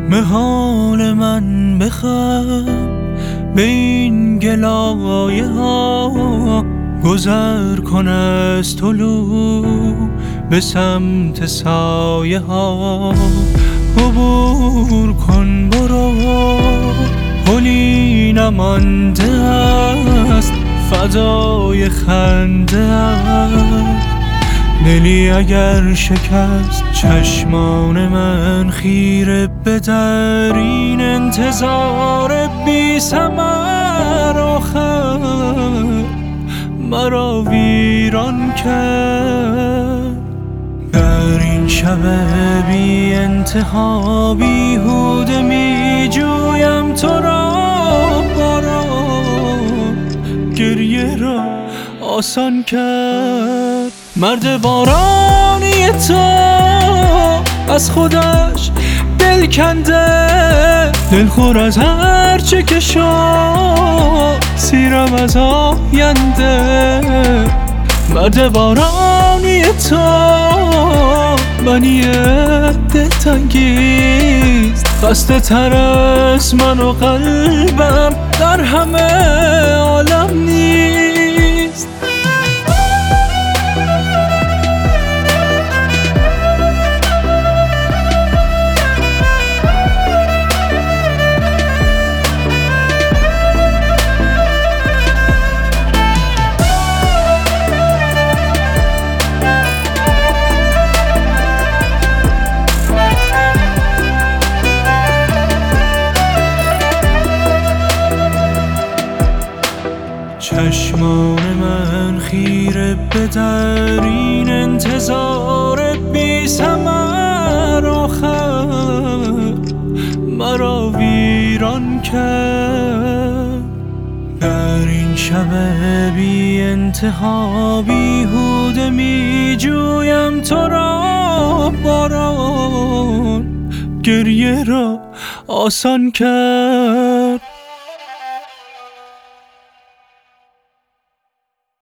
به حال من بخند، به این گلایه ها گذر کن از طلوع به سمت سایه ها. عبور کن برو، پلی نمانده است فدای خنده است. دلی اگر شکست چشمان من خیره به در این انتظار بی ثمر، آخر مرا ویران کرد. در این شب بی انتها بیهوده می جویم تو را، باران گریه را آسان کرد. مرد بارانی تو از خودش دل کنده، دلخور از هر چه که شد، سیرم از آینده. مرد بارانی تو منی دلتنگیست، خسته تر از من و قلبم در همه عالم نیست. چشمان من خیره به در این انتظار بی ثمر، آخر مرا ویران کرد. در این شب بی انتها بیهوده می جویم تو را، باران گریه را آسان کرد.